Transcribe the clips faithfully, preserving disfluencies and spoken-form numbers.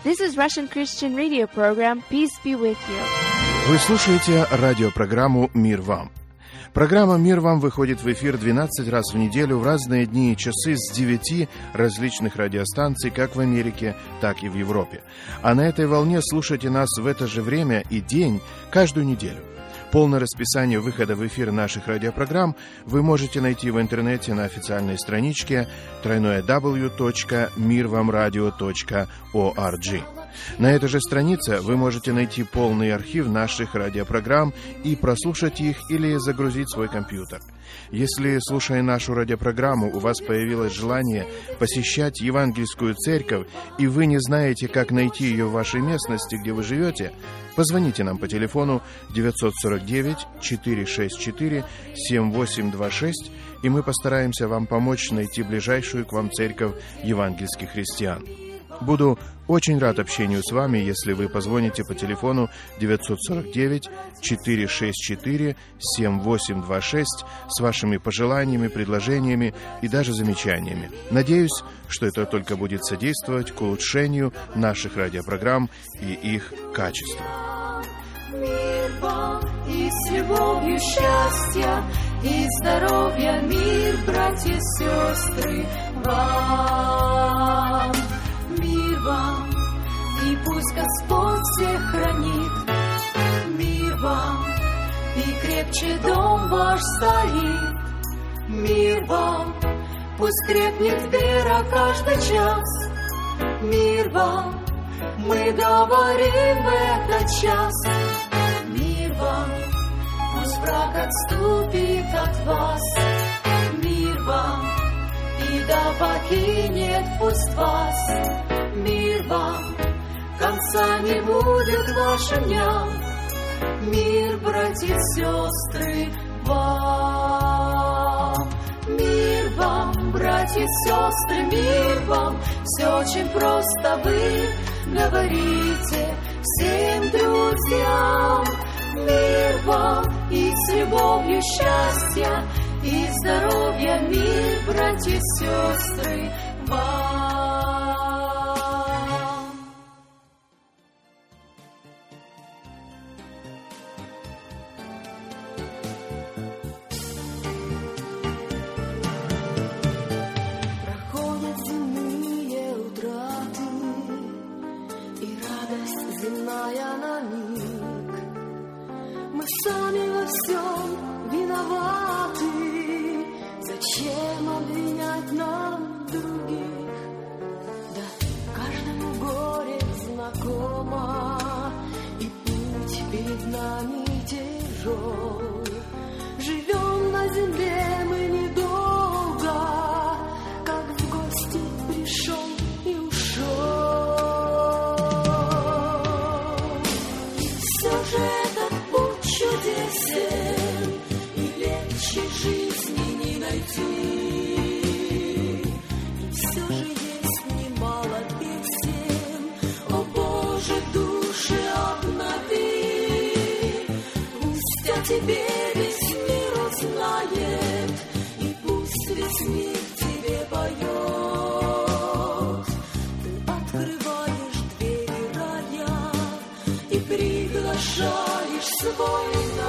This is Russian Christian radio program. Peace be with you. Вы слушаете радиопрограмму «Мир вам». Программа «Мир вам» выходит в эфир двенадцать раз в неделю в разные дни и часы с девяти различных радиостанций, как в Америке, так и в Европе. А на этой волне слушайте нас в это же время и день каждую неделю. Полное расписание выхода в эфир наших радиопрограмм вы можете найти в интернете на официальной страничке дабл ю дабл ю дабл ю точка мир вам радио точка орг. На этой же странице вы можете найти полный архив наших радиопрограмм и прослушать их или загрузить в свой компьютер. Если, слушая нашу радиопрограмму, у вас появилось желание посещать евангельскую церковь, и вы не знаете, как найти ее в вашей местности, где вы живете, позвоните нам по телефону девять четыре девять четыре шесть четыре семь восемь два шесть, и мы постараемся вам помочь найти ближайшую к вам церковь евангельских христиан. Буду очень рад общению с вами, если вы позвоните по телефону девять четыре девять четыре шесть четыре семь восемь два шесть с вашими пожеланиями, предложениями и даже замечаниями. Надеюсь, что это только будет содействовать к улучшению наших радиопрограмм и их качества. Мир вам и с любовью счастья и здоровья, мир, братья и сестры, вам. Мир вам, и пусть Господь всех хранит. Мир вам, и крепче дом ваш стоит. Мир вам, пусть крепнет вера каждый час. Мир вам, мы говорим в этот час. Мир вам, пусть враг отступит от вас. Мир вам, и да покинет пусть вас. Мир вам, конца не будет вашим дням. Мир, братья и сестры, вам. Мир вам, братья и сестры, мир вам. Все очень просто, вы говорите всем друзьям. Мир вам и с любовью счастья и здоровья, мир, братья и сестры, вам. Проходят земные утраты, и радость земная на миг. Мы сами во всем виноваты. Зачем обвинять нам других? Да каждому горе знакомо, и путь перед нами тяжел. Живем на земле мы недолго, как в гости пришел и ушел. И все же этот путь чудесен, и легче жизни не найти. И все же есть немало песен, о Боже, души обнови. Пусть о тебе весь мир узнает, и пусть весь мир тебе поет. Ты открываешь двери рая и приглашаешь свой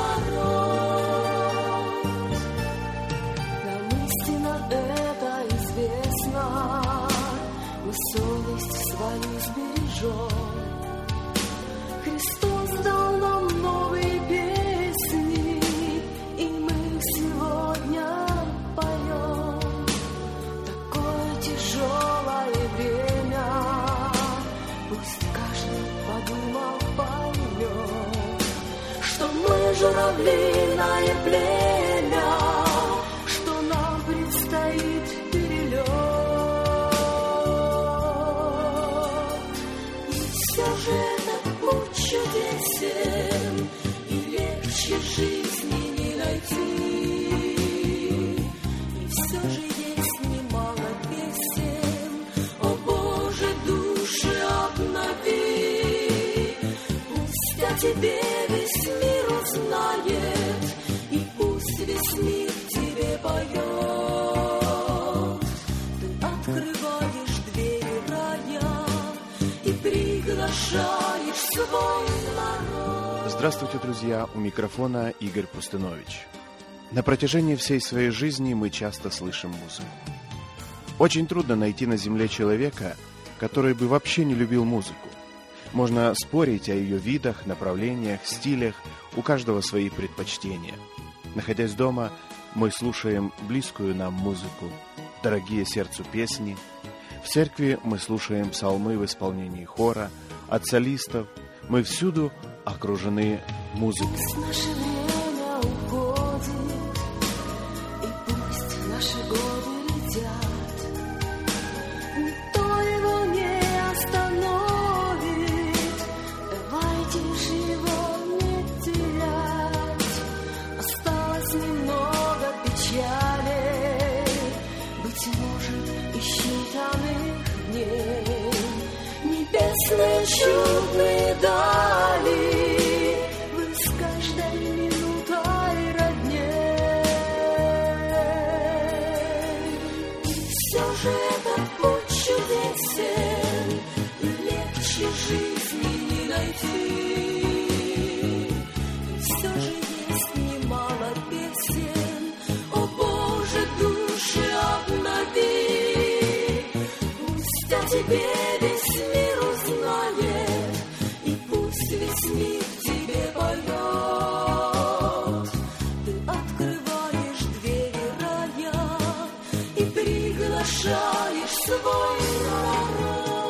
народ. Нам истина это известна, мы совесть свою сбережем. Христос дал нам новые песни, и мы сегодня поем. Такое тяжелое время, пусть каждый подумал, поймет, что мы журавлиное племя, что нам предстоит перелет. И все же этот путь чудесен, и легче жизни не найти. И все же есть немало песен, о Боже, души обнови. Пусть о тебе весь мир узнает, и пусть весь мир тебе поет. Ты открываешь двери рая и приглашаешь приглашаешь свой народ. Здравствуйте, друзья! У микрофона Игорь Пустынович. На протяжении всей своей жизни мы часто слышим музыку. Очень трудно найти на земле человека, который бы вообще не любил музыку. Можно спорить о ее видах, направлениях, стилях, у каждого свои предпочтения. Находясь дома, мы слушаем близкую нам музыку, дорогие сердцу песни. В церкви мы слушаем псалмы в исполнении хора, от солистов. Мы всюду окружены музыкой. Наше время уходит, и пусть наши годы летят, никто его не остановит. Давайте же его не терять. Осталось немного печали, быть может, и считанных дней. Небесные чудные дали вы с каждой минутой родней. И все же этот путь чудесен, и легче жизни не найти. И все же есть немало песен, о Боже, души обнови. Пусть о тебе весь мир узнает, и пусть весь мир тебе поет. Ты открываешь двери рая и приглашаешь свой народ.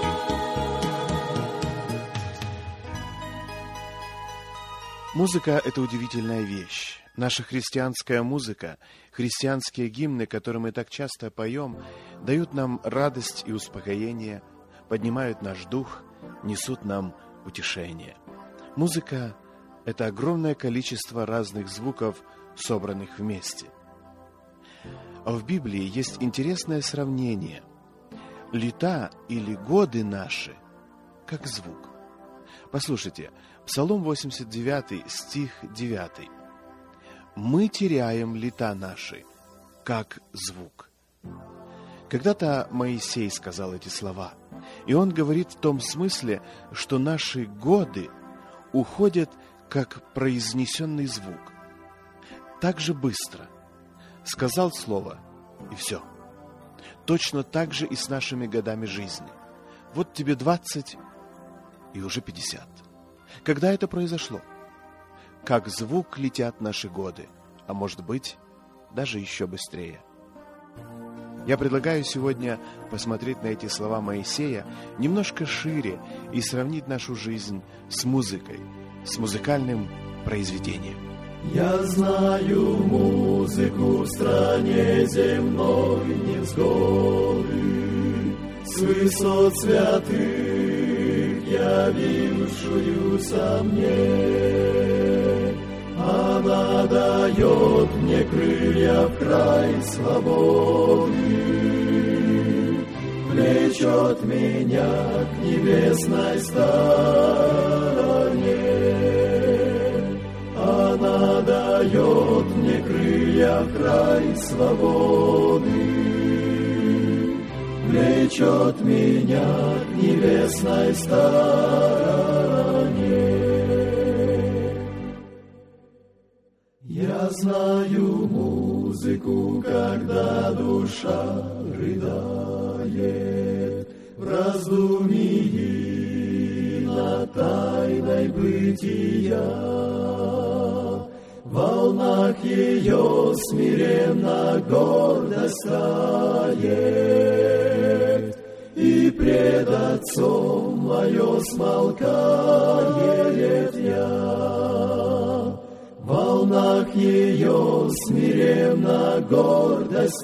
Музыка — это удивительная вещь. Наша христианская музыка, христианские гимны, которые мы так часто поем, дают нам радость и успокоение, поднимают наш дух, несут нам утешение. Музыка — это огромное количество разных звуков, собранных вместе. А в Библии есть интересное сравнение. Лета или годы наши, как звук. Послушайте, Псалом восемьдесят девятый, стих девятый. «Мы теряем лета наши, как звук». Когда-то Моисей сказал эти слова, и он говорит в том смысле, что наши годы уходят, как произнесенный звук. Так же быстро. Сказал слово, и все. Точно так же и с нашими годами жизни. Вот тебе двадцать, и уже пятьдесят. Когда это произошло? Как звук летят наши годы, а может быть, даже еще быстрее. Я предлагаю сегодня посмотреть на эти слова Моисея немножко шире и сравнить нашу жизнь с музыкой, с музыкальным произведением. Я знаю музыку в стране земной невзгоды, с высот святых явившуюся мне. Она дает мне крылья в край свободы, влечет меня к небесной стороне. Она дает мне крылья в край свободы, влечет меня к небесной стороне. Я знаю музыку, когда душа рыдает в раздумьи над тайной бытия. В волнах ее смиренно гордость тает, и пред Отцом мое смолкает я. В волнах ее смиренно гордость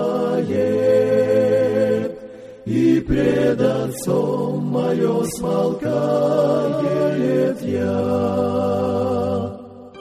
тает, и пред Отцом мое смолкает я.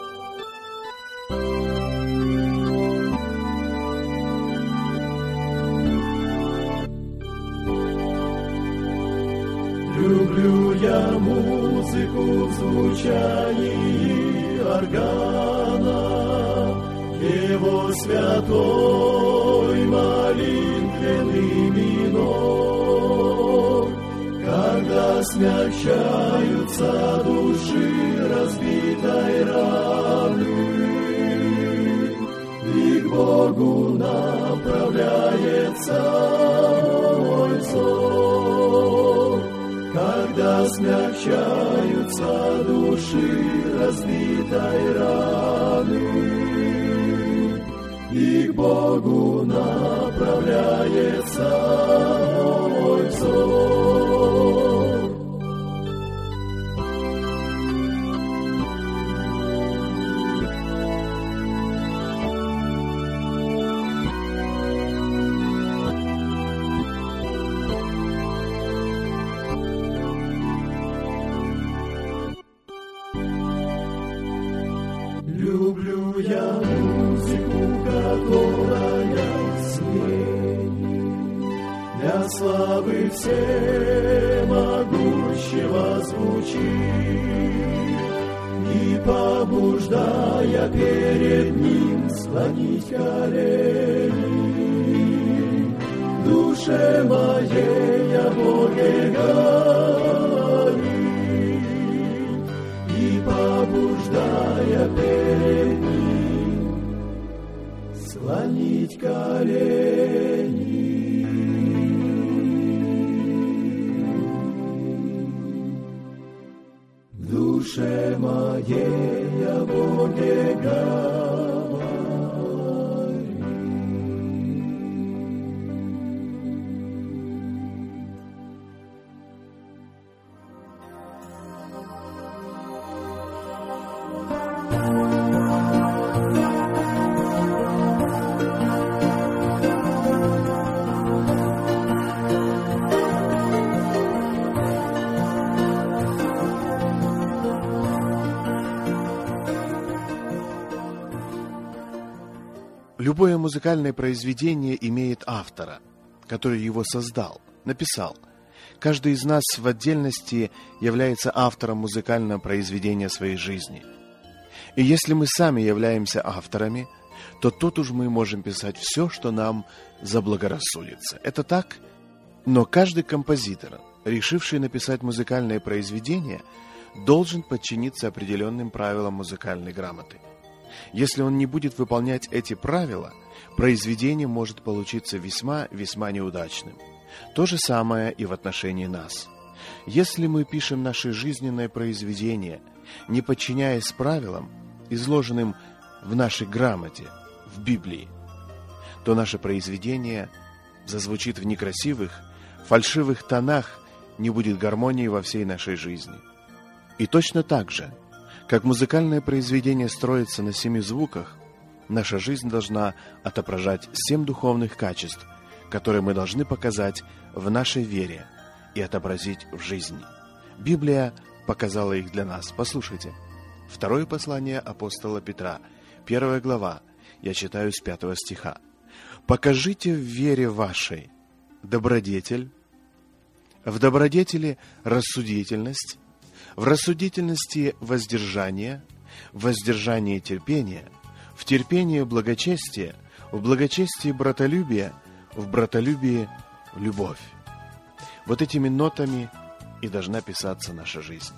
Люблю я музыку в звучании органа, его святой молитвенный минор, когда когда смягчаются души разбитой раны, и к Богу направляется мой зов. Когда смягчаются души разбитой раны, и к Богу направляется мой зов. Люблю я музыку, которая смеет для славы всемогущего звучит, и побуждая перед ним склонить колени. В душе моей о Боге говорит, и побуждая перед ним склонить колени. В душе моей о Боге говорит. Любое музыкальное произведение имеет автора, который его создал, написал. Каждый из нас в отдельности является автором музыкального произведения своей жизни. И если мы сами являемся авторами, то тут уж мы можем писать все, что нам заблагорассудится. Это так? Но каждый композитор, решивший написать музыкальное произведение, должен подчиниться определенным правилам музыкальной грамоты. Если он не будет выполнять эти правила, произведение может получиться весьма-весьма неудачным. То же самое и в отношении нас. Если мы пишем наше жизненное произведение, не подчиняясь правилам, изложенным в нашей грамоте, в Библии, то наше произведение зазвучит в некрасивых, фальшивых тонах, не будет гармонии во всей нашей жизни. И точно так же, как музыкальное произведение строится на семи звуках, наша жизнь должна отображать семь духовных качеств, которые мы должны показать в нашей вере и отобразить в жизни. Библия показала их для нас. Послушайте. Второе послание апостола Петра, первая глава, я читаю с пятого стиха. «Покажите в вере вашей добродетель, в добродетели рассудительность, в рассудительности воздержание, в воздержании терпение, в терпении благочестие, в благочестии братолюбие, в братолюбии любовь». Вот этими нотами и должна писаться наша жизнь.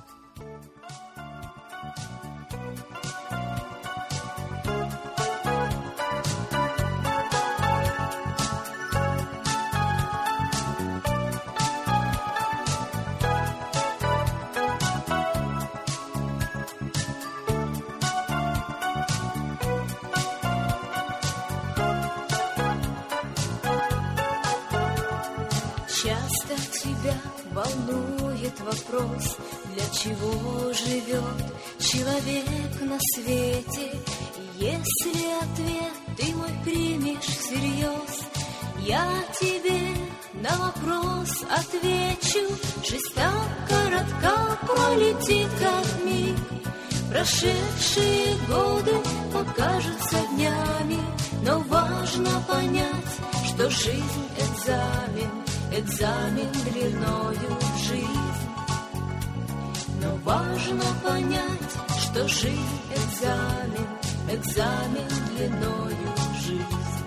Часто тебя волнует вопрос, для чего живет человек на свете. И если ответ ты мой примешь всерьез, я тебе на вопрос отвечу. Жизнь так коротка, пролетит как миг. Прошедшие годы покажутся днями, но важно понять, что жизнь — экзамен, экзамен длиною в жизнь. Но важно понять, что жизнь — экзамен, экзамен длиною в жизнь.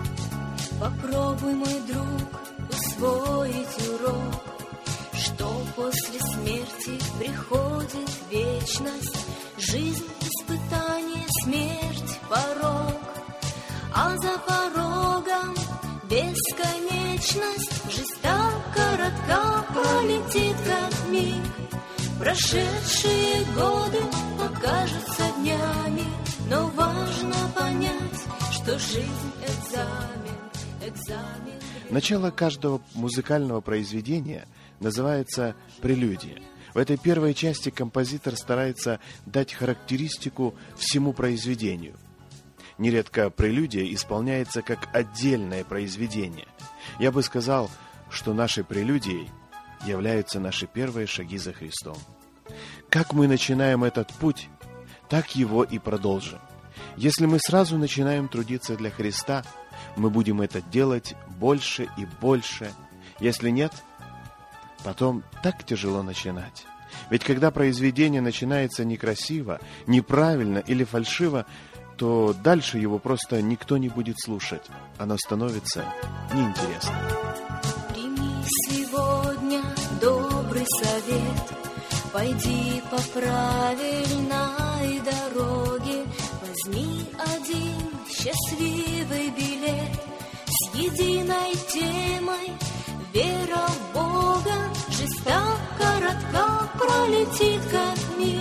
Попробуй, мой друг, усвоить урок, что после смерти приходит вечность, жизнь, испытание, смерть, порог, а за порогом бесконечность. Жизнь так коротка, пролетит как миг, прошедшие годы покажутся днями, но важно понять, что жизнь — экзамен, экзамен. Начало каждого музыкального произведения называется прелюдия. В этой первой части композитор старается дать характеристику всему произведению. Нередко прелюдия исполняется как отдельное произведение. Я бы сказал, что нашей прелюдией являются наши первые шаги за Христом. Как мы начинаем этот путь, так его и продолжим. Если мы сразу начинаем трудиться для Христа, мы будем это делать больше и больше. Если нет, потом так тяжело начинать. Ведь когда произведение начинается некрасиво, неправильно или фальшиво, то дальше его просто никто не будет слушать. Оно становится неинтересным. Прими сегодня добрый совет, пойди по правильной дороге, возьми один счастливый билет с единой темой — вера в Бога. Жизнь так коротка, пролетит как миг,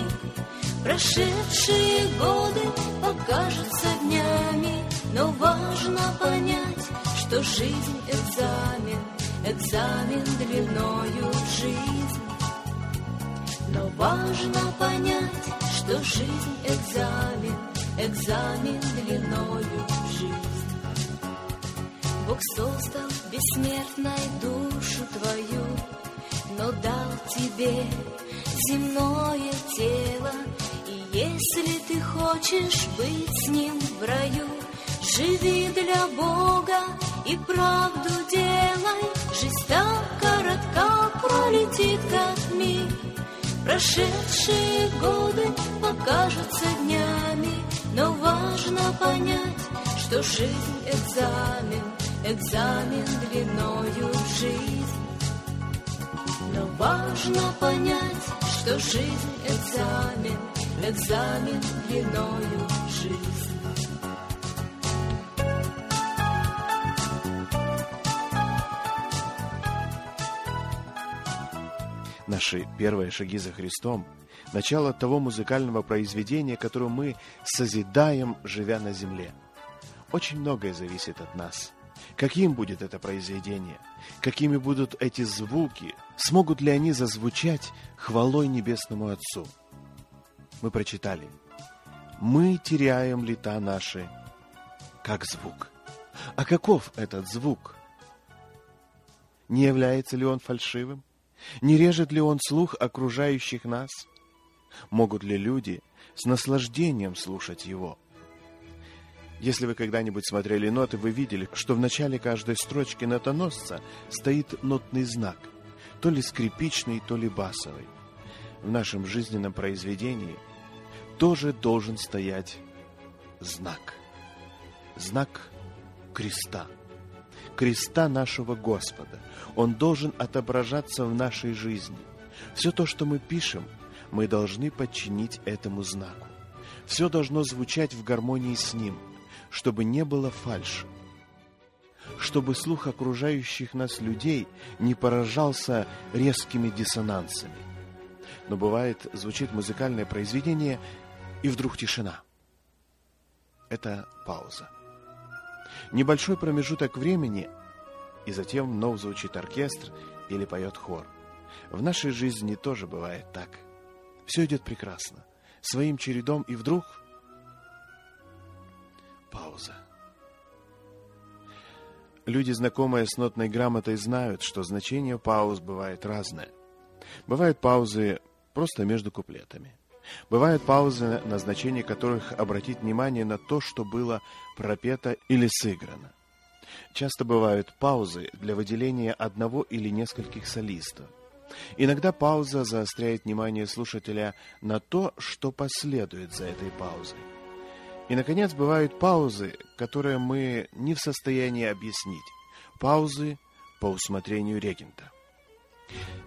прошедшие годы покажутся днями, но важно понять, что жизнь — экзамен, экзамен длиною в жизнь. Но важно понять, что жизнь — экзамен, экзамен длиною в жизнь. Бог создал бессмертной душу твою, но дал тебе земное тело. И если ты хочешь быть с Ним в раю, живи для Бога и правду делай. Жизнь так коротка, пролетит как миг, прошедшие годы покажутся днями, но важно понять, что жизнь — экзамен, экзамен длиною в жизнь. Но важно понять, что жизнь — экзамен, экзамен длиною в жизнь. Наши первые шаги за Христом – начало того музыкального произведения, которое мы созидаем, живя на земле. Очень многое зависит от нас. Каким будет это произведение? Какими будут эти звуки? Смогут ли они зазвучать хвалой Небесному Отцу? Мы прочитали: «Мы теряем лета наши, как звук». А каков этот звук? Не является ли он фальшивым? Не режет ли он слух окружающих нас? Могут ли люди с наслаждением слушать его? Если вы когда-нибудь смотрели ноты, вы видели, что в начале каждой строчки нотоносца стоит нотный знак, то ли скрипичный, то ли басовый. В нашем жизненном произведении тоже должен стоять знак. Знак креста. Креста нашего Господа. Он должен отображаться в нашей жизни. Все то, что мы пишем, мы должны подчинить этому знаку. Все должно звучать в гармонии с ним, чтобы не было фальши, чтобы слух окружающих нас людей не поражался резкими диссонансами. Но бывает, звучит музыкальное произведение, и вдруг тишина. Это пауза. Небольшой промежуток времени, и затем вновь звучит оркестр или поет хор. В нашей жизни тоже бывает так. Все идет прекрасно, своим чередом, и вдруг пауза. Люди, знакомые с нотной грамотой, знают, что значение пауз бывает разное. Бывают паузы просто между куплетами. Бывают паузы, на значение которых обратить внимание на то, что было пропето или сыграно. Часто бывают паузы для выделения одного или нескольких солистов. Иногда пауза заостряет внимание слушателя на то, что последует за этой паузой. И, наконец, бывают паузы, которые мы не в состоянии объяснить. Паузы по усмотрению регента.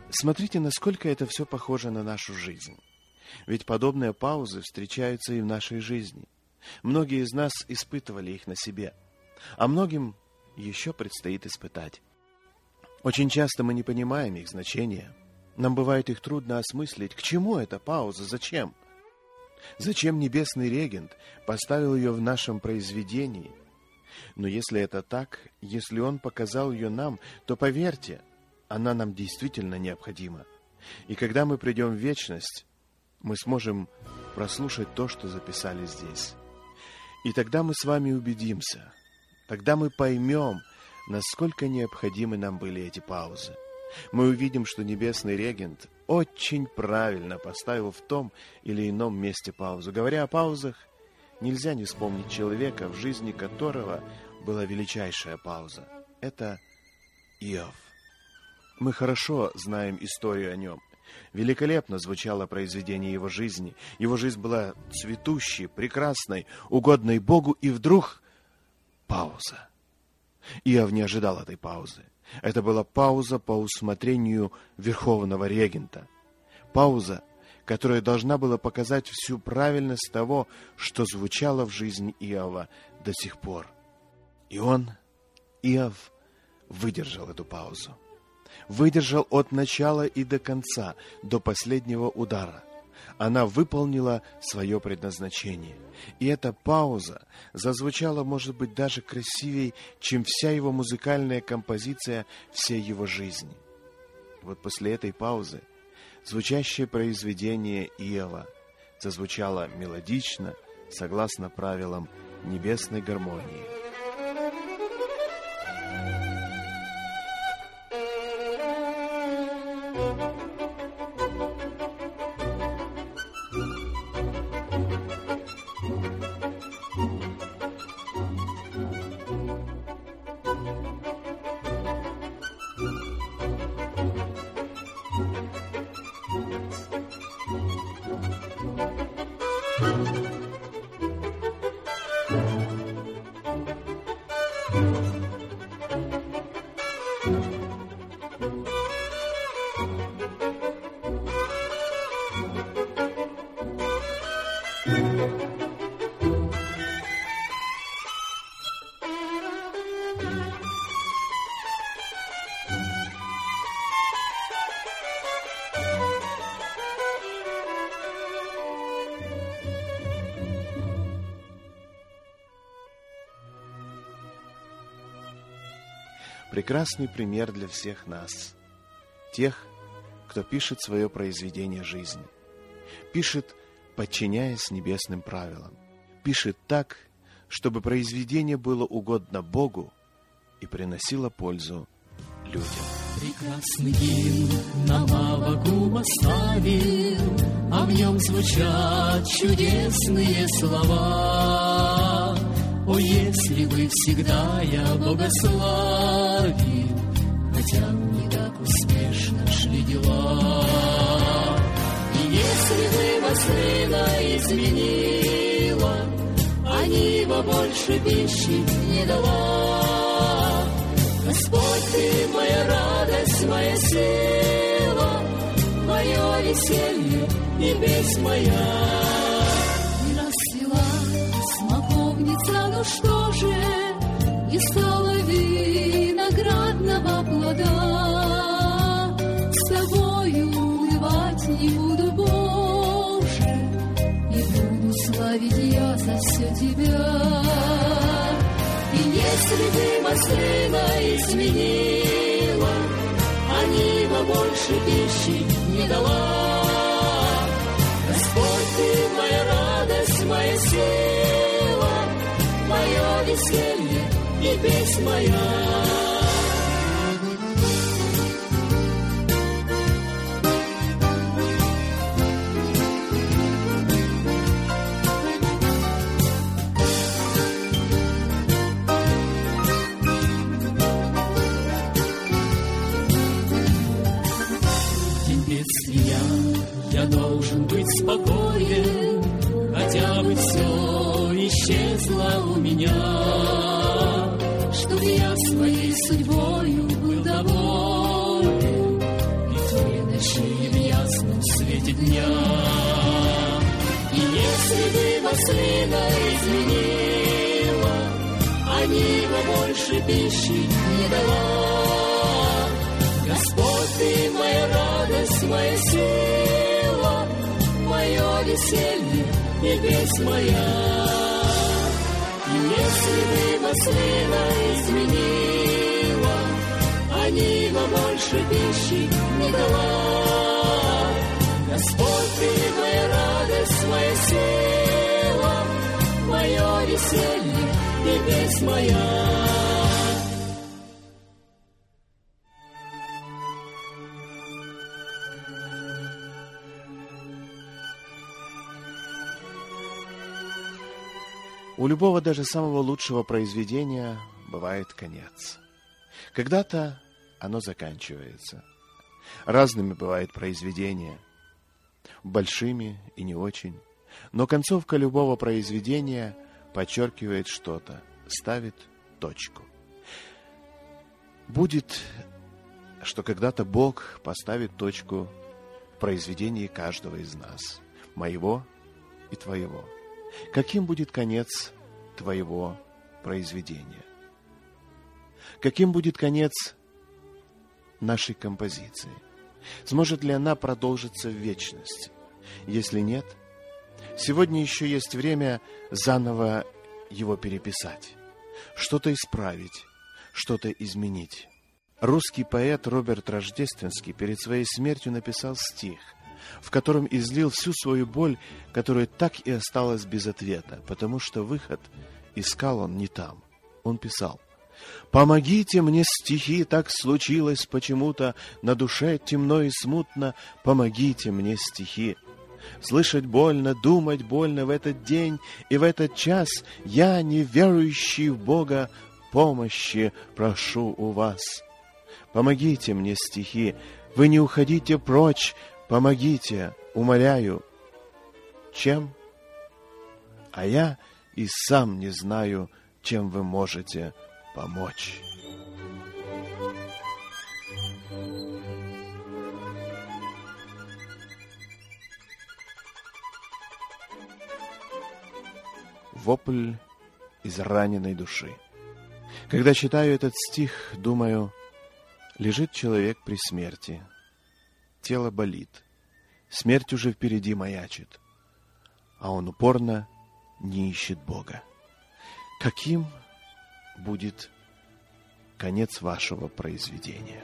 Смотрите, насколько это все похоже на нашу жизнь. Ведь подобные паузы встречаются и в нашей жизни. Многие из нас испытывали их на себе, а многим еще предстоит испытать. Очень часто мы не понимаем их значения. Нам бывает их трудно осмыслить. К чему эта пауза? Зачем? Зачем небесный регент поставил ее в нашем произведении? Но если это так, если он показал ее нам, то, поверьте, она нам действительно необходима. И когда мы придем в вечность, мы сможем прослушать то, что записали здесь. И тогда мы с вами убедимся, тогда мы поймем, насколько необходимы нам были эти паузы. Мы увидим, что небесный регент очень правильно поставил в том или ином месте паузу. Говоря о паузах, нельзя не вспомнить человека, в жизни которого была величайшая пауза. Это Иов. Мы хорошо знаем историю о нем. Великолепно звучало произведение его жизни. Его жизнь была цветущей, прекрасной, угодной Богу, и вдруг пауза. Иов не ожидал этой паузы. Это была пауза по усмотрению верховного регента. Пауза, которая должна была показать всю правильность того, что звучало в жизни Иова до сих пор. И он, Иов, выдержал эту паузу. Выдержал от начала и до конца, до последнего удара. Она выполнила свое предназначение. И эта пауза зазвучала, может быть, даже красивее, чем вся его музыкальная композиция всей его жизни. Вот после этой паузы звучащее произведение Иова зазвучало мелодично, согласно правилам небесной гармонии. Прекрасный пример для всех нас, тех, кто пишет свое произведение жизни, пишет, подчиняясь небесным правилам, пишет так, чтобы произведение было угодно Богу и приносило пользу людям. Прекрасный гимн нам Аввакум оставил, а в нем звучат чудесные слова. О, если бы всегда я Бога славил, хотя не так успешно шли дела. И если бы во сына изменила, а нива больше пищи не дала. Господь, Ты моя радость, моя сила, мое веселье и песнь моя. Ну что же, и стала виноградного плода, с тобою улыбать не буду, Боже, и буду славить я за все Тебя. И если бы маслина изменила, а нива больше пищи не дала. Господь, Ты моя радость, моя сила, мое веселье и песнь моя. День бедствия я должен быть спокоен, хотя бы все исчезло у меня, чтоб я своей судьбою был доволен, и твоим средь дня. И если бы маслина изменила, а нива больше пищи не дала, Господь, Ты моя радость, моя сила, мое веселье и весть моя. И если бы маслина изменила, а нива больше пищи не дала, Господь, Ты моя радость, моя сила, мое веселье и весть моя. У любого, даже самого лучшего произведения бывает конец. Когда-то оно заканчивается. Разными бывают произведения, большими и не очень. Но концовка любого произведения подчеркивает что-то, ставит точку. Будет, что когда-то Бог поставит точку в произведении каждого из нас, моего и твоего. Каким будет конец твоего произведения? Каким будет конец нашей композиции? Сможет ли она продолжиться в вечности? Если нет, сегодня еще есть время заново его переписать, что-то исправить, что-то изменить. Русский поэт Роберт Рождественский перед своей смертью написал стих, в котором излил всю свою боль, которая так и осталась без ответа, потому что выход искал он не там. Он писал: «Помогите мне, стихи, так случилось почему-то, на душе темно и смутно, помогите мне, стихи. Слышать больно, думать больно в этот день и в этот час, я, не верующий в Бога, помощи прошу у вас. Помогите мне, стихи, вы не уходите прочь, помогите, умоляю. Чем? А я и сам не знаю, чем вы можете помочь». Вопль из раненой души. Когда читаю этот стих, думаю, лежит человек при смерти. Тело болит. Смерть уже впереди маячит. А он упорно не ищет Бога. Каким будет конец вашего произведения?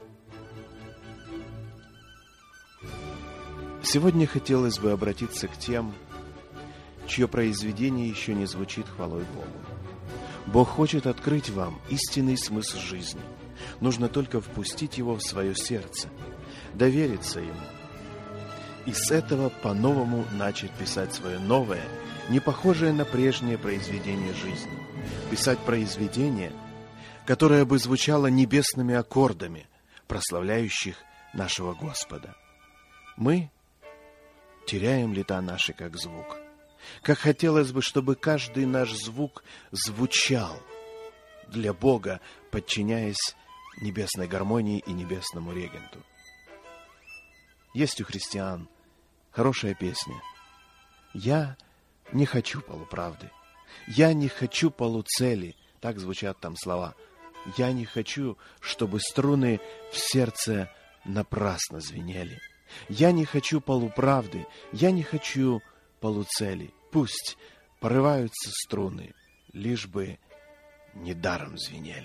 Сегодня хотелось бы обратиться к тем, чье произведение еще не звучит хвалой Богу. Бог хочет открыть вам истинный смысл жизни. Нужно только впустить его в свое сердце, довериться ему. И с этого по-новому начать писать свое новое, не похожее на прежнее произведение жизни. Писать произведение, которое бы звучало небесными аккордами, прославляющих нашего Господа. Мы теряем лета наши как звук. Как хотелось бы, чтобы каждый наш звук звучал для Бога, подчиняясь небесной гармонии и небесному регенту. Есть у христиан хорошая песня. «Я не хочу полуправды, я не хочу полуцели», так звучат там слова. «Я не хочу, чтобы струны в сердце напрасно звенели. Я не хочу полуправды, я не хочу полуцели. Пусть порываются струны, лишь бы недаром звенели».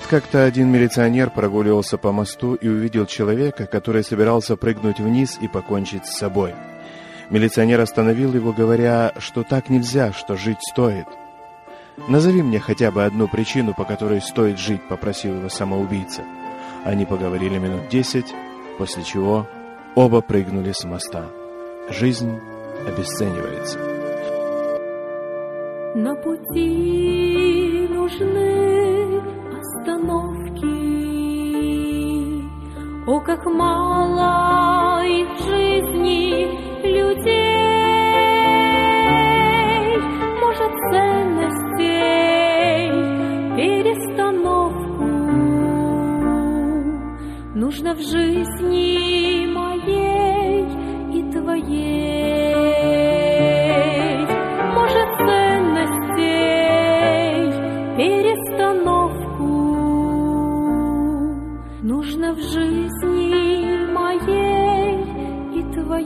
как-то один милиционер прогуливался по мосту и увидел человека, который собирался прыгнуть вниз и покончить с собой. Милиционер остановил его, говоря, что так нельзя, что жить стоит. «Назови мне хотя бы одну причину, по которой стоит жить», — попросил его самоубийца. Они поговорили минут десять, после чего оба прыгнули с моста. Жизнь обесценивается. На пути нужны остановки. О, как мало и в жизни людей, может, ценностей перестановку нужно в жизни моей и твоей. Может, ценностей перестановку нужно в жизни моей и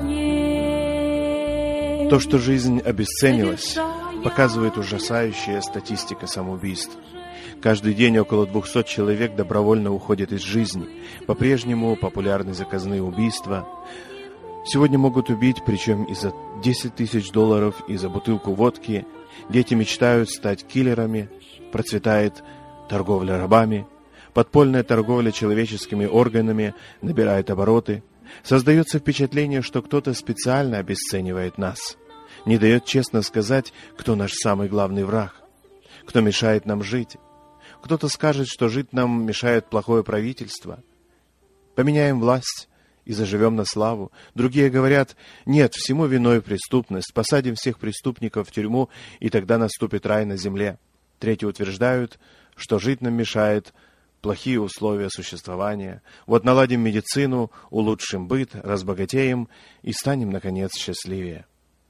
твоей. То, что жизнь обесценилась, показывает ужасающая статистика самоубийств. Каждый день около двухсот человек добровольно уходят из жизни. По-прежнему популярны заказные убийства. Сегодня могут убить, причем и за десять тысяч долларов, и за бутылку водки. Дети мечтают стать киллерами. Процветает торговля рабами. Подпольная торговля человеческими органами набирает обороты. Создается впечатление, что кто-то специально обесценивает нас. Не дает честно сказать, кто наш самый главный враг, кто мешает нам жить. Кто-то скажет, что жить нам мешает плохое правительство. Поменяем власть и заживем на славу. Другие говорят, нет, всему виной преступность, посадим всех преступников в тюрьму, и тогда наступит рай на земле. Третьи утверждают, что жить нам мешает плохие условия существования. Вот наладим медицину, улучшим быт, разбогатеем и станем, наконец, счастливее.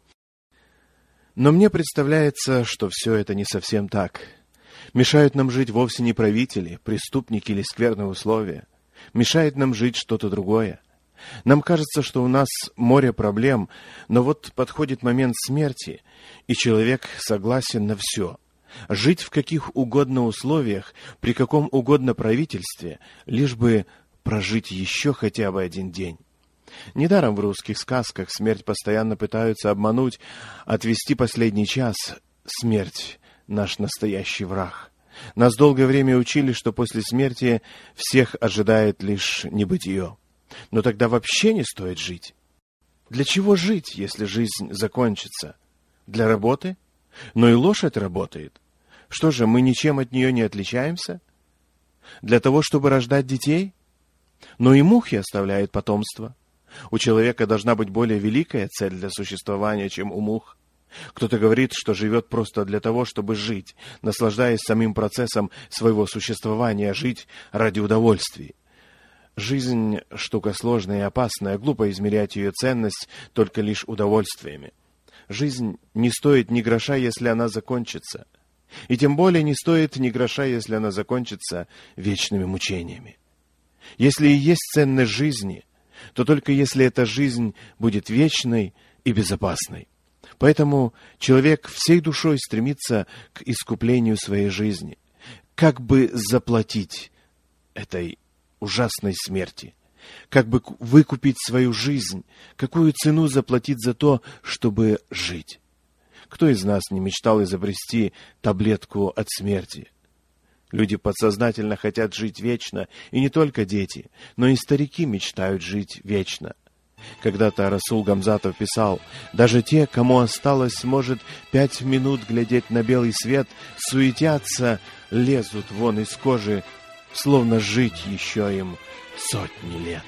Но мне представляется, что все это не совсем так. Мешают нам жить вовсе не правители, преступники или скверные условия. Мешает нам жить что-то другое. Нам кажется, что у нас море проблем, но вот подходит момент смерти, и человек согласен на все. Жить в каких угодно условиях, при каком угодно правительстве, лишь бы прожить еще хотя бы один день. Недаром в русских сказках смерть постоянно пытаются обмануть, отвести последний час. Смерть — наш настоящий враг. Нас долгое время учили, что после смерти всех ожидает лишь небытие. Но тогда вообще не стоит жить. Для чего жить, если жизнь закончится? Для работы? Но и лошадь работает. Что же, мы ничем от нее не отличаемся? Для того, чтобы рождать детей? Но и мухи оставляют потомство. У человека должна быть более великая цель для существования, чем у мух. Кто-то говорит, что живет просто для того, чтобы жить, наслаждаясь самим процессом своего существования, жить ради удовольствий. Жизнь — штука сложная и опасная, глупо измерять ее ценность только лишь удовольствиями. Жизнь не стоит ни гроша, если она закончится. И тем более не стоит ни гроша, если она закончится вечными мучениями. Если и есть ценность жизни, то только если эта жизнь будет вечной и безопасной. Поэтому человек всей душой стремится к искуплению своей жизни, как бы заплатить этой ужасной смерти, как бы выкупить свою жизнь, какую цену заплатить за то, чтобы жить. Кто из нас не мечтал изобрести таблетку от смерти? Люди подсознательно хотят жить вечно, и не только дети, но и старики мечтают жить вечно. Когда-то Расул Гамзатов писал, «Даже те, кому осталось, может, пять минут глядеть на белый свет, суетятся, лезут вон из кожи, словно жить еще им сотни лет».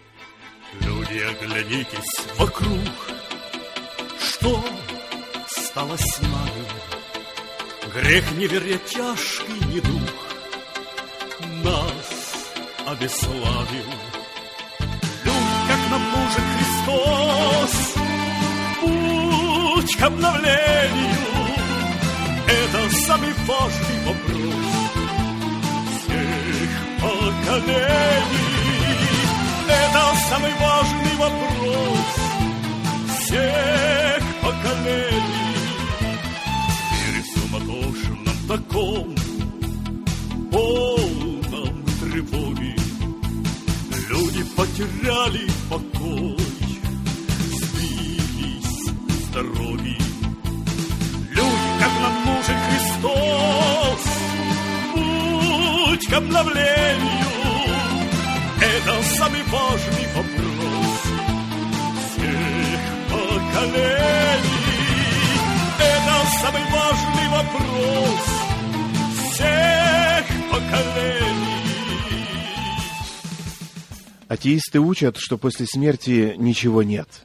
Люди, оглянитесь вокруг, что стало с нами? Грех неверия тяжкий недуг нас обесславил. Людь, как нам нужен Христос, путь к обновлению — это самый важный вопрос всех поколений. Это самый важный вопрос всех поколений. В мире суматошном таком, полном потеряли покой, сбились с дороги. Люди, как нам нужен Христос, путь к обновлению. Это самый важный вопрос всех поколений. Это самый важный вопрос всех поколений. Атеисты учат, что после смерти ничего нет.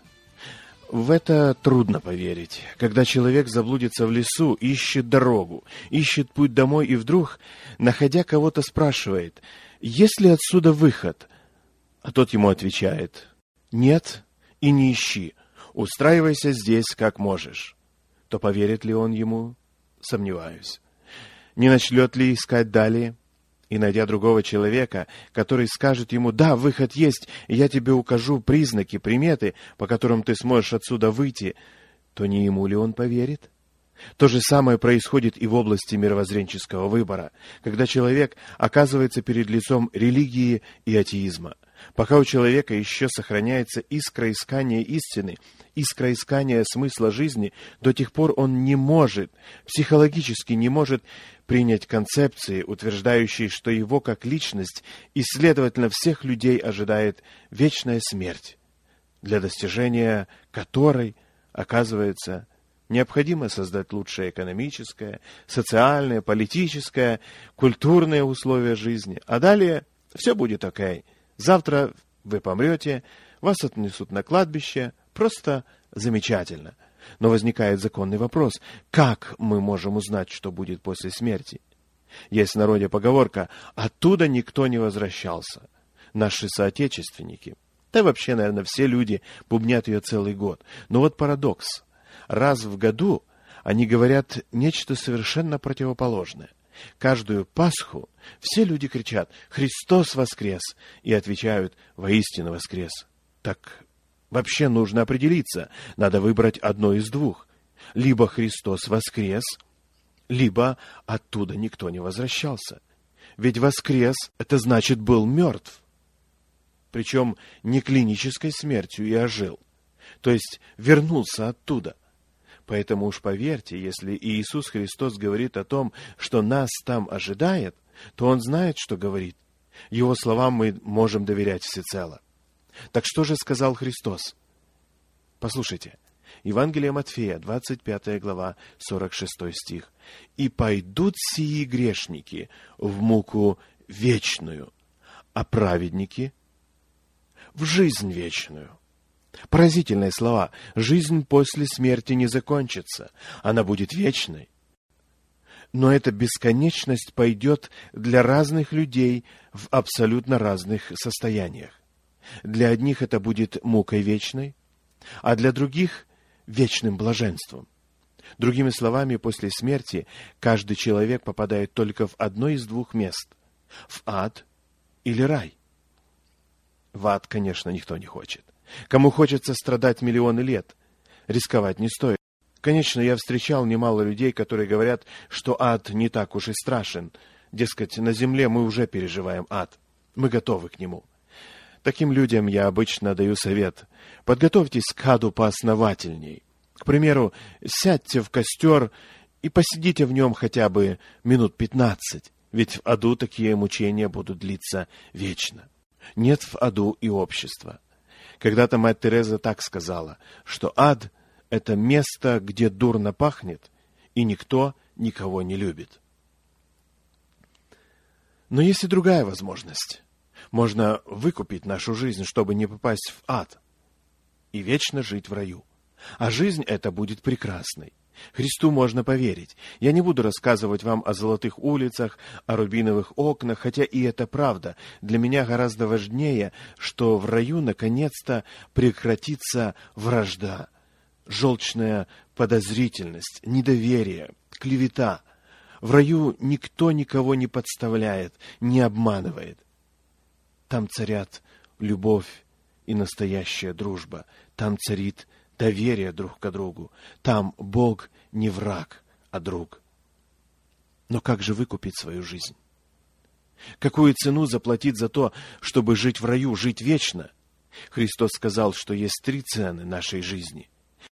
В это трудно поверить. Когда человек заблудится в лесу, ищет дорогу, ищет путь домой и вдруг, находя кого-то, спрашивает: есть ли отсюда выход? А тот ему отвечает: нет, и не ищи, устраивайся здесь как можешь. То поверит ли он ему? Сомневаюсь. Не начнет ли искать далее? И, найдя другого человека, который скажет ему: да, выход есть, и я тебе укажу признаки, приметы, по которым ты сможешь отсюда выйти, то не ему ли он поверит? То же самое происходит и в области мировоззренческого выбора, когда человек оказывается перед лицом религии и атеизма. Пока у человека еще сохраняется искра искания истины, искра искания смысла жизни, до тех пор он не может, психологически не может принять концепции, утверждающие, что его как личность и, следовательно, всех людей ожидает вечная смерть, для достижения которой, оказывается, необходимо создать лучшее экономическое, социальное, политическое, культурные условия жизни. А далее все будет окей. Завтра вы помрете, вас отнесут на кладбище. Просто замечательно. Но возникает законный вопрос: как мы можем узнать, что будет после смерти? Есть в народе поговорка: оттуда никто не возвращался. Наши соотечественники, да и вообще, наверное, все люди бубнят ее целый год. Но вот парадокс. Раз в году они говорят нечто совершенно противоположное. Каждую Пасху все люди кричат: «Христос воскрес!» и отвечают: «Воистину воскрес!» Так вообще нужно определиться, надо выбрать одно из двух. Либо Христос воскрес, либо оттуда никто не возвращался. Ведь воскрес — это значит был мертв. Причем не клинической смертью и ожил. То есть вернулся оттуда. Поэтому уж поверьте, если Иисус Христос говорит о том, что нас там ожидает, то Он знает, что говорит. Его словам мы можем доверять всецело. Так что же сказал Христос? Послушайте, Евангелие Матфея, двадцать пятая глава, сорок шестой стих. «И пойдут сии грешники в муку вечную, а праведники в жизнь вечную». Поразительные слова. Жизнь после смерти не закончится. Она будет вечной. Но эта бесконечность пойдет для разных людей в абсолютно разных состояниях. Для одних это будет мукой вечной, а для других — вечным блаженством. Другими словами, после смерти каждый человек попадает только в одно из двух мест — в ад или рай. В ад, конечно, никто не хочет. Кому хочется страдать миллионы лет, рисковать не стоит. Конечно, я встречал немало людей, которые говорят, что ад не так уж и страшен. Дескать, на земле мы уже переживаем ад. Мы готовы к нему. Таким людям я обычно даю совет: подготовьтесь к аду поосновательней. К примеру, сядьте в костер и посидите в нем хотя бы минут пятнадцать, ведь в аду такие мучения будут длиться вечно. Нет в аду и общества. Когда-то мать Тереза так сказала, что ад — это место, где дурно пахнет, и никто никого не любит. Но есть и другая возможность. Можно выкупить нашу жизнь, чтобы не попасть в ад, и вечно жить в раю. А жизнь эта будет прекрасной. Христу можно поверить. Я не буду рассказывать вам о золотых улицах, о рубиновых окнах, хотя и это правда. Для меня гораздо важнее, что в раю наконец-то прекратится вражда, желчная подозрительность, недоверие, клевета. В раю никто никого не подставляет, не обманывает. Там царят любовь и настоящая дружба. Там царит доверие друг к другу. Там Бог не враг, а друг. Но как же выкупить свою жизнь? Какую цену заплатить за то, чтобы жить в раю, жить вечно? Христос сказал, что есть три цены нашей жизни.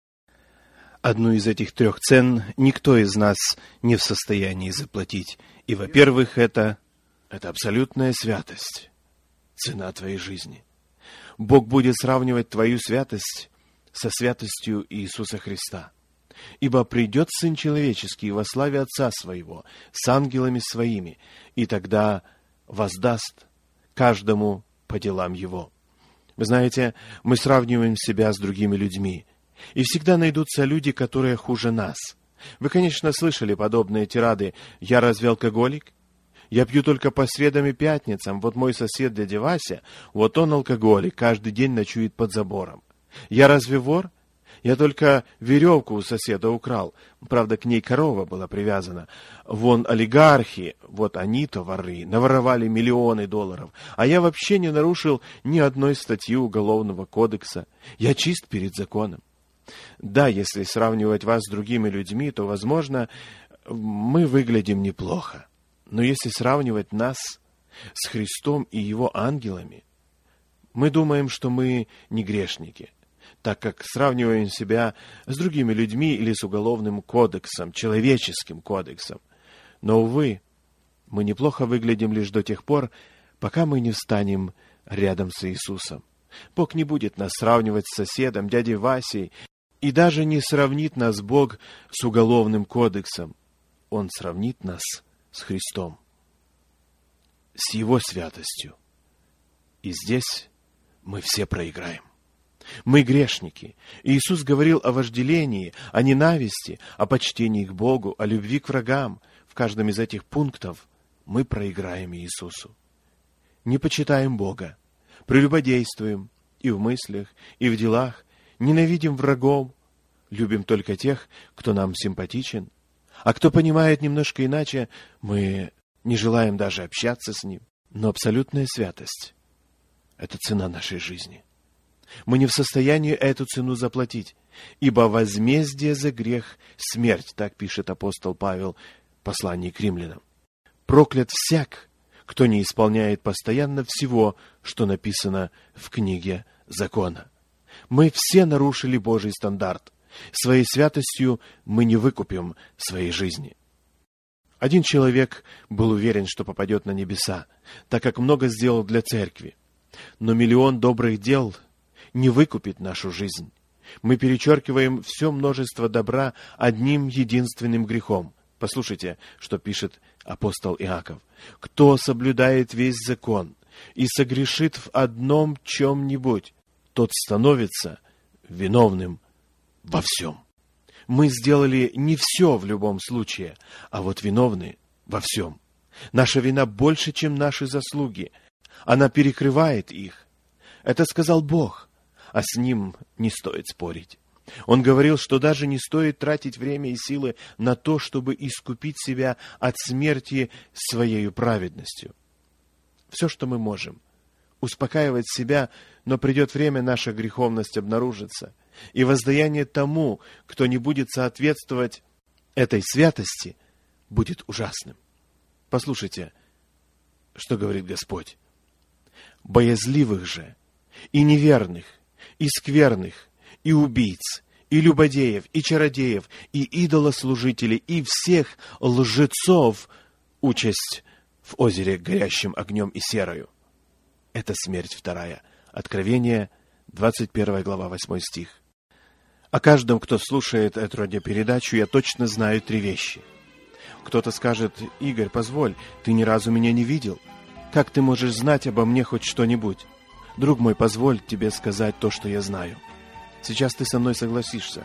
Одну из этих трех цен никто из нас не в состоянии заплатить. И, во-первых, это, это абсолютная святость, цена твоей жизни. Бог будет сравнивать твою святость со святостью Иисуса Христа. Ибо придет Сын Человеческий во славе Отца Своего, с ангелами Своими, и тогда воздаст каждому по делам Его. Вы знаете, мы сравниваем себя с другими людьми, и всегда найдутся люди, которые хуже нас. Вы, конечно, слышали подобные тирады: «Я разве алкоголик? Я пью только по средам и пятницам. Вот мой сосед дядя Вася, вот он алкоголик, каждый день ночует под забором. Я разве вор? Я только веревку у соседа украл. Правда, к ней корова была привязана. Вон олигархи, вот они-то воры, наворовали миллионы долларов. А я вообще не нарушил ни одной статьи Уголовного кодекса. Я чист перед законом». Да, если сравнивать вас с другими людьми, то, возможно, мы выглядим неплохо. Но если сравнивать нас с Христом и Его ангелами, мы думаем, что мы не грешники, так как сравниваем себя с другими людьми или с Уголовным кодексом, человеческим кодексом. Но, увы, мы неплохо выглядим лишь до тех пор, пока мы не встанем рядом с Иисусом. Бог не будет нас сравнивать с соседом, дядей Васей, и даже не сравнит нас Бог с Уголовным кодексом. Он сравнит нас с Христом, с Его святостью. И здесь мы все проиграем. Мы грешники. Иисус говорил о вожделении, о ненависти, о почтении к Богу, о любви к врагам. В каждом из этих пунктов мы проиграем Иисусу. Не почитаем Бога, прелюбодействуем и в мыслях, и в делах, ненавидим врагов, любим только тех, кто нам симпатичен, а кто понимает немножко иначе, мы не желаем даже общаться с ним. Но абсолютная святость — это цена нашей жизни. Мы не в состоянии эту цену заплатить, ибо возмездие за грех — смерть, так пишет апостол Павел в послании к римлянам. Проклят всяк, кто не исполняет постоянно всего, что написано в книге закона. Мы все нарушили Божий стандарт. Своей святостью мы не выкупим своей жизни. Один человек был уверен, что попадет на небеса, так как много сделал для церкви. Но миллион добрых дел не выкупит нашу жизнь. Мы перечеркиваем все множество добра одним единственным грехом. Послушайте, что пишет апостол Иаков. «Кто соблюдает весь закон и согрешит в одном чем-нибудь, тот становится виновным во всем». Мы сделали не все в любом случае, а вот виновны во всем. Наша вина больше, чем наши заслуги. Она перекрывает их. Это сказал Бог, а с Ним не стоит спорить. Он говорил, что даже не стоит тратить время и силы на то, чтобы искупить себя от смерти своею праведностью. Все, что мы можем, успокаивать себя, но придет время, наша греховность обнаружится, и воздаяние тому, кто не будет соответствовать этой святости, будет ужасным. Послушайте, что говорит Господь. «Боязливых же, и неверных, и скверных, и убийц, и любодеев, и чародеев, и идолослужителей, и всех лжецов участь в озере горящим огнем и серою». Это смерть вторая. Откровение, двадцать первая глава, восьмой стих. О каждом, кто слушает эту радиопередачу, я точно знаю три вещи. Кто-то скажет: «Игорь, позволь, ты ни разу меня не видел. Как ты можешь знать обо мне хоть что-нибудь?» Друг мой, позволь тебе сказать то, что я знаю. Сейчас ты со мной согласишься.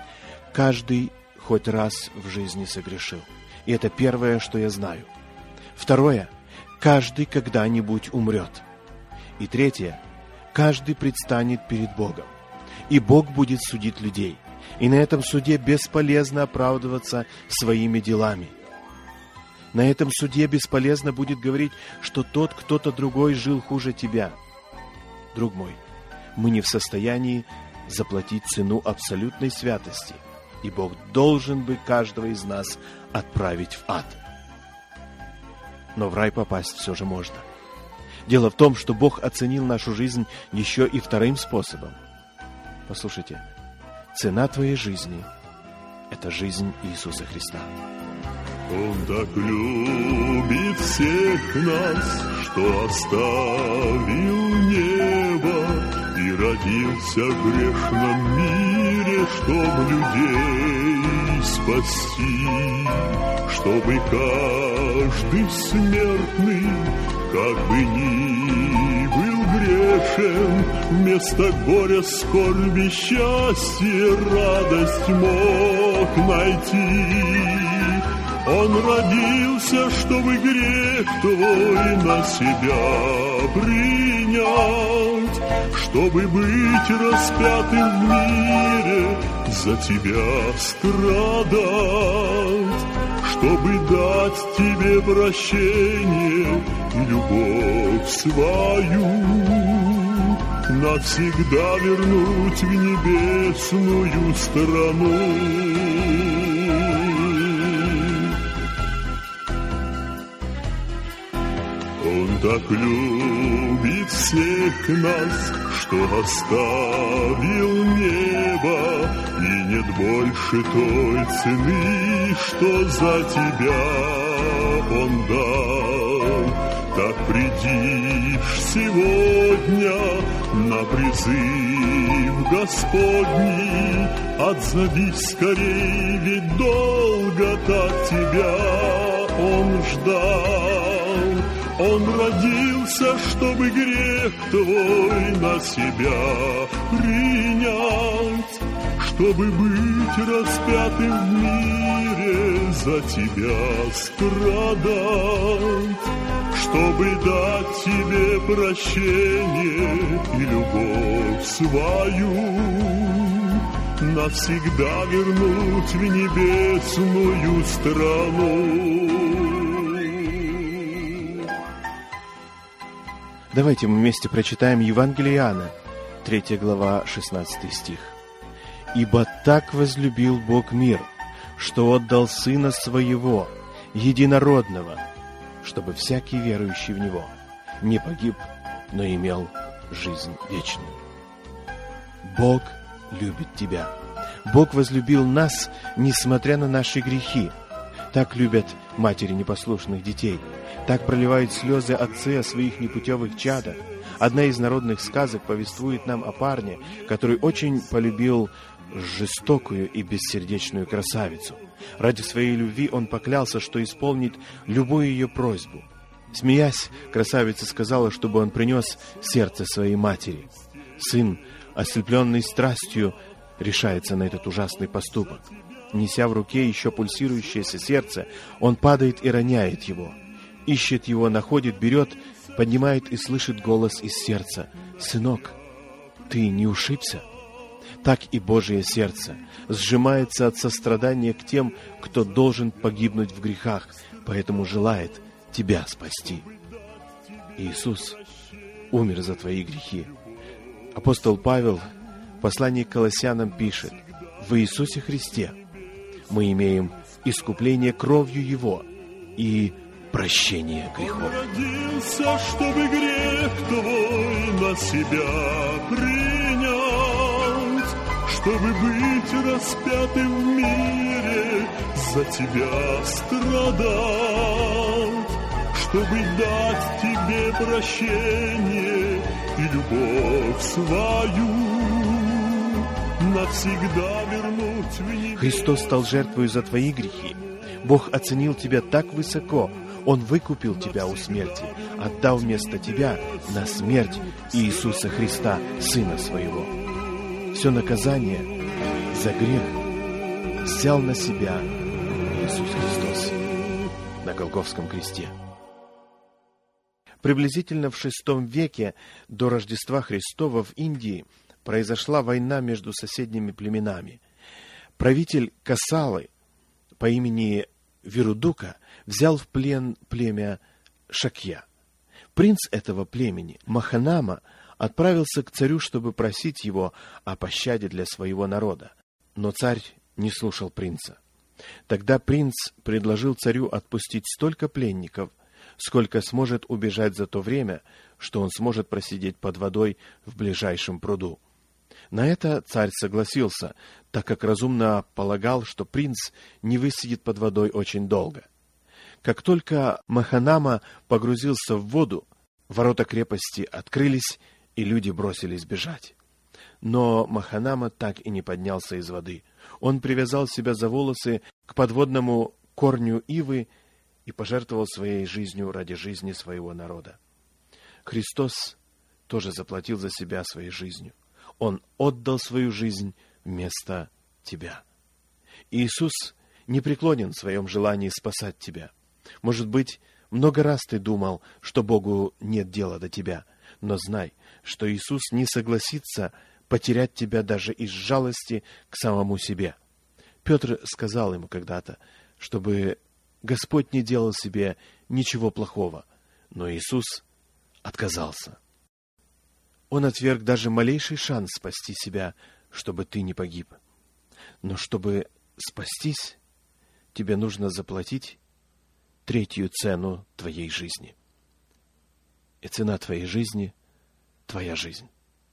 Каждый хоть раз в жизни согрешил. И это первое, что я знаю. Второе. Каждый когда-нибудь умрет. И третье. Каждый предстанет перед Богом. И Бог будет судить людей. И на этом суде бесполезно оправдываться своими делами. На этом суде бесполезно будет говорить, что тот кто-то другой жил хуже тебя. Друг мой, мы не в состоянии заплатить цену абсолютной святости, и Бог должен бы каждого из нас отправить в ад. Но в рай попасть все же можно. Дело в том, что Бог оценил нашу жизнь еще и вторым способом. Послушайте, цена твоей жизни – это жизнь Иисуса Христа. Он так любит всех нас, что оставил небо и родился в грешном мире, чтоб людей спасти, чтобы каждый смертный, как бы ни был грешен, вместо горя, скорби, счастья, радость мог найти. Он родился, чтобы грех твой на себя принять, чтобы быть распятым в мире, за тебя страдать, чтобы дать тебе прощение и любовь свою, навсегда вернуть в небесную страну. Он так любит всех нас, что оставил небо, и нет больше той цены, что за тебя Он дал. Так приди сегодня на призыв Господний, отзовись скорей, ведь долго так тебя Он ждал. Он родился, чтобы грех твой на себя принять, чтобы быть распятым в мире, за тебя страдать, чтобы дать тебе прощение и любовь свою, навсегда вернуть в небесную страну. Давайте мы вместе прочитаем Евангелие Иоанна, третья глава, шестнадцатый стих. «Ибо так возлюбил Бог мир, что отдал Сына Своего, Единородного, чтобы всякий верующий в Него не погиб, но имел жизнь вечную». Бог любит тебя. Бог возлюбил нас, несмотря на наши грехи. Так любят матери непослушных детей. Так проливают слезы отцы о своих непутевых чадах. Одна из народных сказок повествует нам о парне, который очень полюбил жестокую и бессердечную красавицу. Ради своей любви он поклялся, что исполнит любую ее просьбу. Смеясь, красавица сказала, чтобы он принес сердце своей матери. Сын, ослепленный страстью, решается на этот ужасный поступок. Неся в руке еще пульсирующееся сердце, он падает и роняет его. Ищет его, находит, берет, поднимает и слышит голос из сердца: «Сынок, ты не ушибся?» Так и Божие сердце сжимается от сострадания к тем, кто должен погибнуть в грехах, поэтому желает тебя спасти. Иисус умер за твои грехи. Апостол Павел в послании к Колоссянам пишет: «В Иисусе Христе мы имеем искупление кровью Его и прощение грехов». Он родился, чтобы грех твой на себя принять, чтобы быть распятым в мире, за тебя страдать, чтобы дать тебе прощение и любовь свою, навсегда вернуть в небесную. Христос стал жертвой за твои грехи. Бог оценил тебя так высоко. Он выкупил тебя у смерти, отдал вместо тебя на смерть Иисуса Христа, Сына Своего. Все наказание за грех взял на себя Иисус Христос на Голгофском кресте. Приблизительно в шестом веке до Рождества Христова в Индии произошла война между соседними племенами. Правитель Косалы по имени Вирудука взял в плен племя Шакья. Принц этого племени, Маханама, отправился к царю, чтобы просить его о пощаде для своего народа. Но царь не слушал принца. Тогда принц предложил царю отпустить столько пленников, сколько сможет убежать за то время, что он сможет просидеть под водой в ближайшем пруду. На это царь согласился, так как разумно полагал, что принц не высидит под водой очень долго. Как только Маханама погрузился в воду, ворота крепости открылись, и люди бросились бежать. Но Маханама так и не поднялся из воды. Он привязал себя за волосы к подводному корню ивы и пожертвовал своей жизнью ради жизни своего народа. Христос тоже заплатил за себя своей жизнью. Он отдал свою жизнь вместо тебя. Иисус не преклонен в своем желании спасать тебя. Может быть, много раз ты думал, что Богу нет дела до тебя, но знай, что Иисус не согласится потерять тебя даже из жалости к самому себе. Петр сказал ему когда-то, чтобы Господь не делал себе ничего плохого, но Иисус отказался. Он отверг даже малейший шанс спасти себя, чтобы ты не погиб. Но чтобы спастись, тебе нужно заплатить третью цену твоей жизни. И цена твоей жизни — твоя жизнь.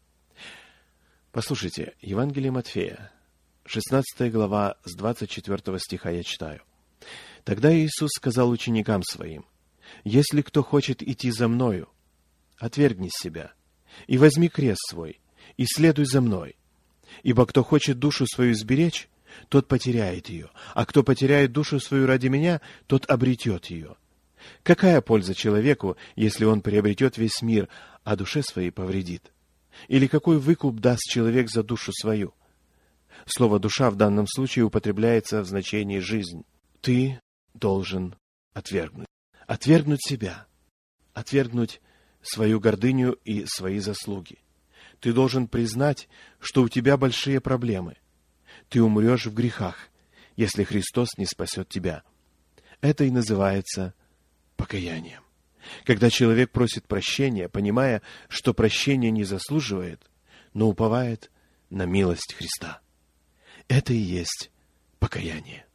Послушайте, Евангелие Матфея, шестнадцатая глава, с двадцать четвёртого стиха я читаю. «Тогда Иисус сказал ученикам Своим: „Если кто хочет идти за Мною, отвергни себя, и возьми крест свой, и следуй за Мной. Ибо кто хочет душу свою сберечь, тот потеряет ее, а кто потеряет душу свою ради Меня, тот обретет ее. Какая польза человеку, если он приобретет весь мир, а душе своей повредит? Или какой выкуп даст человек за душу свою?“ Слово «душа» в данном случае употребляется в значении «жизнь». Ты должен отвергнуть. Отвергнуть себя. Отвергнуть свою гордыню и свои заслуги. Ты должен признать, что у тебя большие проблемы. Ты умрешь в грехах, если Христос не спасет тебя. Это и называется покаянием. Когда человек просит прощения, понимая, что прощения не заслуживает, но уповает на милость Христа. Это и есть покаяние.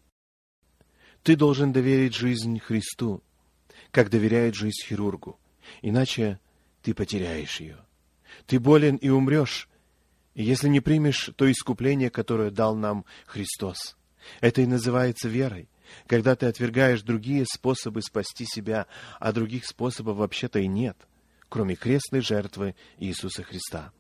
Ты должен доверить жизнь Христу, как доверяет жизнь хирургу, иначе ты потеряешь ее. Ты болен и умрешь, и если не примешь то искупление, которое дал нам Христос. Это и называется верой, когда ты отвергаешь другие способы спасти себя, а других способов вообще-то и нет, кроме крестной жертвы Иисуса Христа.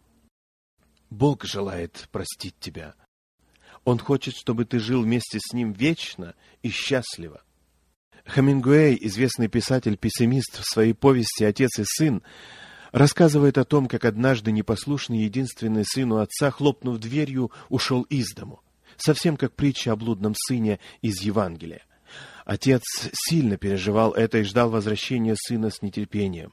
Бог желает простить тебя. Он хочет, чтобы ты жил вместе с Ним вечно и счастливо. Хемингуэй, известный писатель-пессимист, в своей повести «Отец и сын» рассказывает о том, как однажды непослушный единственный сын у отца, хлопнув дверью, ушел из дому. Совсем как притча о блудном сыне из Евангелия. Отец сильно переживал это и ждал возвращения сына с нетерпением.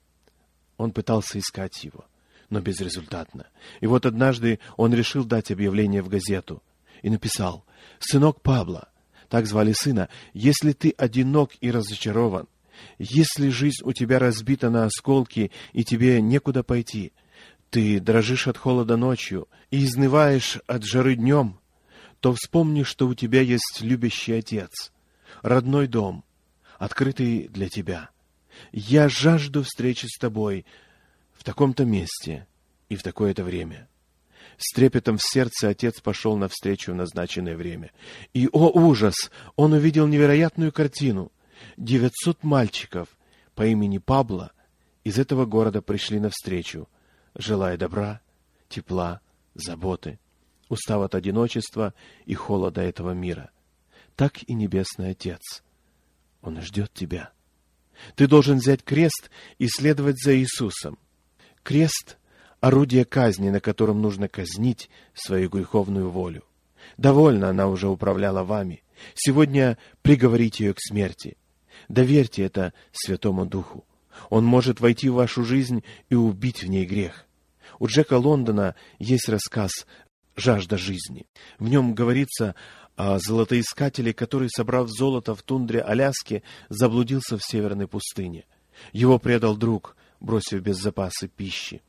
Он пытался искать его, но безрезультатно. И вот однажды он решил дать объявление в газету и написал: «Сынок Пабло», так звали сына, «если ты одинок и разочарован, если жизнь у тебя разбита на осколки и тебе некуда пойти, ты дрожишь от холода ночью и изнываешь от жары днем, то вспомни, что у тебя есть любящий отец, родной дом, открытый для тебя. Я жажду встречи с тобой в таком-то месте и в такое-то время». С трепетом в сердце отец пошел навстречу в назначенное время. И, о ужас, он увидел невероятную картину. Девятьсот мальчиков по имени Пабло из этого города пришли навстречу, желая добра, тепла, заботы, устав от одиночества и холода этого мира. Так и Небесный Отец. Он ждет тебя. Ты должен взять крест и следовать за Иисусом. Крест — орудие казни, на котором нужно казнить свою греховную волю. Довольно она уже управляла вами. Сегодня приговорите ее к смерти. Доверьте это Святому Духу. Он может войти в вашу жизнь и убить в ней грех. У Джека Лондона есть рассказ «Жажда жизни». В нем говорится о золотоискателе, который, собрав золото в тундре Аляски, заблудился в северной пустыне. Его предал друг, бросив без запаса пищи.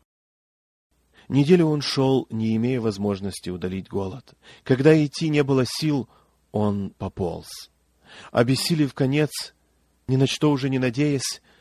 Неделю он шел, не имея возможности удалить голод. Когда идти не было сил, он пополз. Обессилев конец, ни на что уже не надеясь,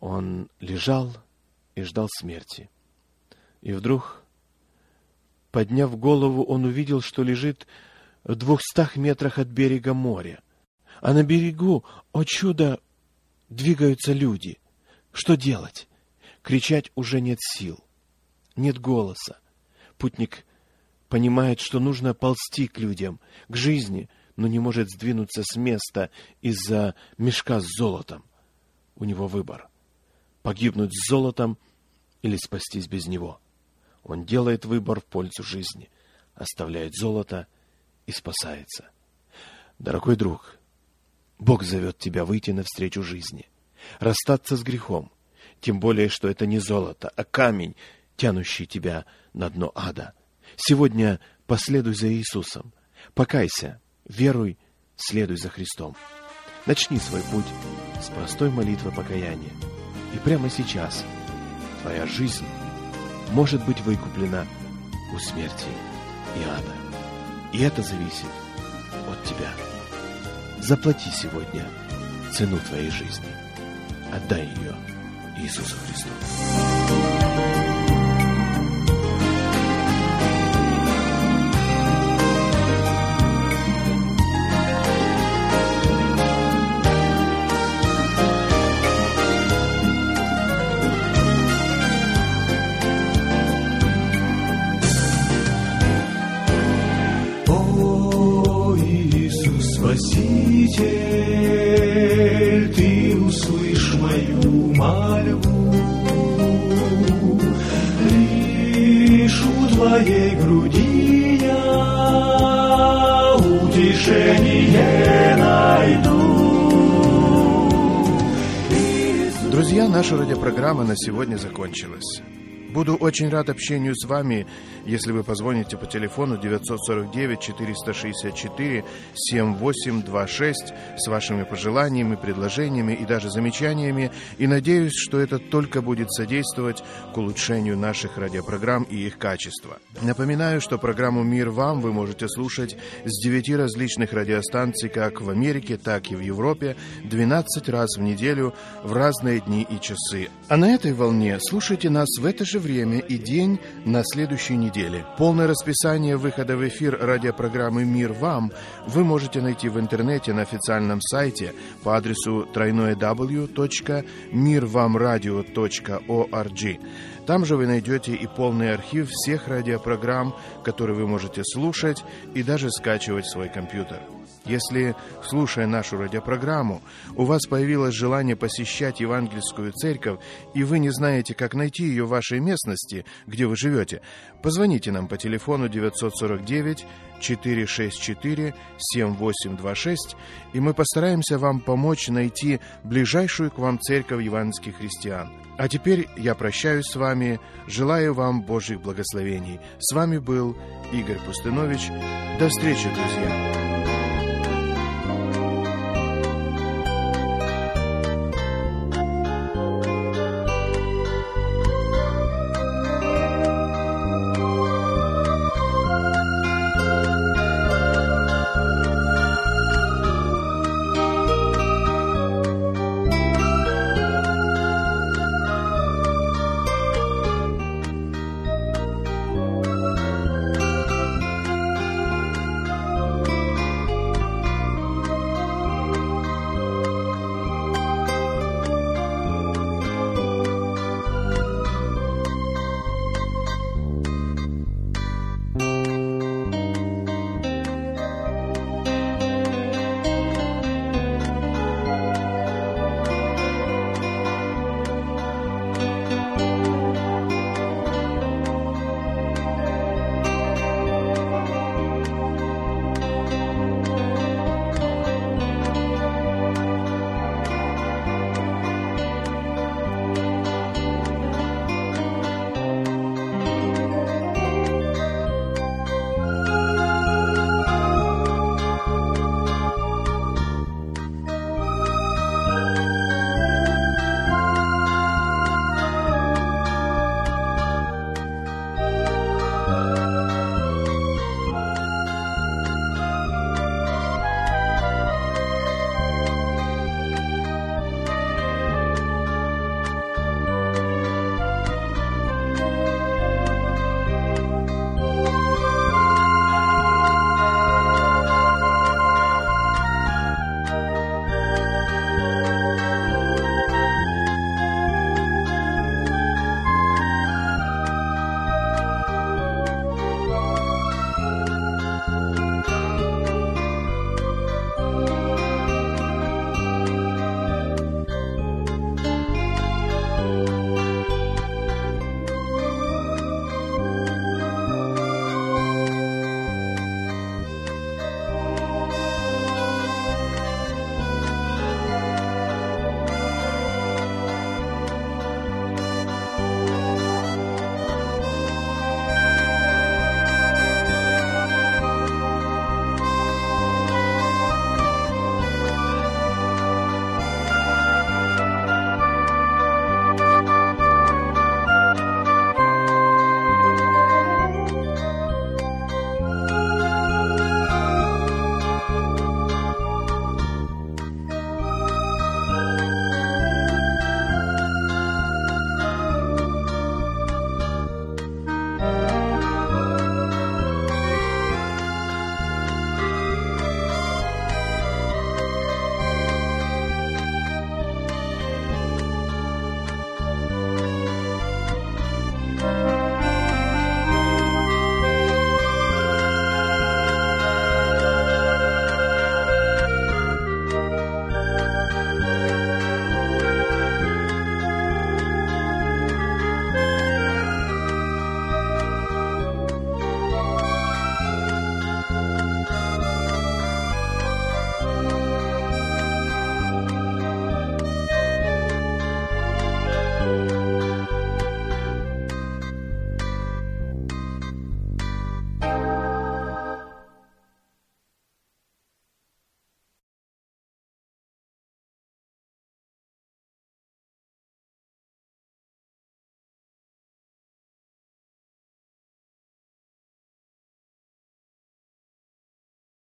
Он лежал и ждал смерти. И вдруг, подняв голову, он увидел, что лежит в двухстах метрах от берега моря. А на берегу, о чудо, двигаются люди. Что делать? Кричать уже нет сил, нет голоса. Путник понимает, что нужно ползти к людям, к жизни, но не может сдвинуться с места из-за мешка с золотом. У него выбор — погибнуть с золотом или спастись без него. Он делает выбор в пользу жизни, оставляет золото и спасается. Дорогой друг, Бог зовет тебя выйти навстречу жизни, расстаться с грехом, тем более, что это не золото, а камень, тянущий тебя на дно ада. Сегодня последуй за Иисусом, покайся, веруй, следуй за Христом. Начни свой путь с простой молитвы покаяния, и прямо сейчас твоя жизнь может быть выкуплена у смерти и ада. И это зависит от тебя. Заплати сегодня цену твоей жизни. Отдай ее Иисусу Христу. Спаситель, Ты услышь мою мольбу, лишь у Твоей груди я утешение найду. Друзья, наша радиопрограмма на сегодня закончилась. Буду очень рад общению с вами, если вы позвоните по телефону девятьсот сорок девять четыреста шестьдесят четыре семь восемь два шесть с вашими пожеланиями, предложениями и даже замечаниями, и надеюсь, что это только будет содействовать к улучшению наших радиопрограмм и их качества. Напоминаю, что программу «Мир вам» вы можете слушать с девяти различных радиостанций как в Америке, так и в Европе двенадцать раз в неделю в разные дни и часы. А на этой волне слушайте нас в это же время и день на следующей неделе. Полное расписание выхода в эфир радиопрограммы «Мир вам» вы можете найти в интернете на официальном сайте по адресу дабл ю дабл ю дабл ю точка мир вам радио точка орг. Там же вы найдете и полный архив всех радиопрограмм, которые вы можете слушать и даже скачивать в свой компьютер. Если, слушая нашу радиопрограмму, у вас появилось желание посещать евангельскую церковь, и вы не знаете, как найти ее в вашей местности, где вы живете, позвоните нам по телефону девятьсот сорок девять четыреста шестьдесят четыре семь восемь два шесть, и мы постараемся вам помочь найти ближайшую к вам церковь евангельских христиан. А теперь я прощаюсь с вами, желаю вам Божьих благословений. С вами был Игорь Пустынович. До встречи, друзья!